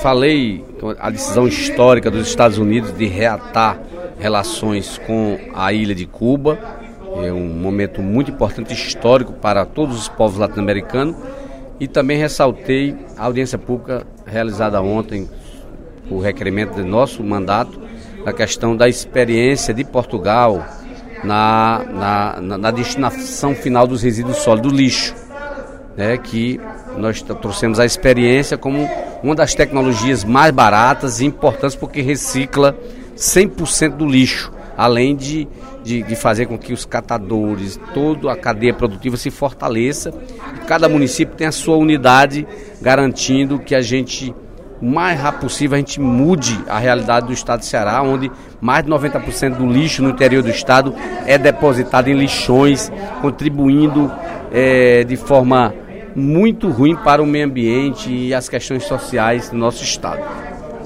falei a decisão histórica dos Estados Unidos de reatar relações com a ilha de Cuba. É um momento muito importante, histórico para todos os povos latino-americanos. E também ressaltei a audiência pública realizada ontem, o requerimento do nosso mandato, na questão da experiência de Portugal na destinação final dos resíduos sólidos, do lixo, né, que nós trouxemos a experiência como uma das tecnologias mais baratas e importantes, porque recicla 100% do lixo, além de fazer com que os catadores, toda a cadeia produtiva se fortaleça. Cada município tem a sua unidade, garantindo que a gente, o mais rápido possível, a gente mude a realidade do estado de Ceará, onde mais de 90% do lixo no interior do estado é depositado em lixões, contribuindo de forma muito ruim para o meio ambiente e as questões sociais do nosso estado.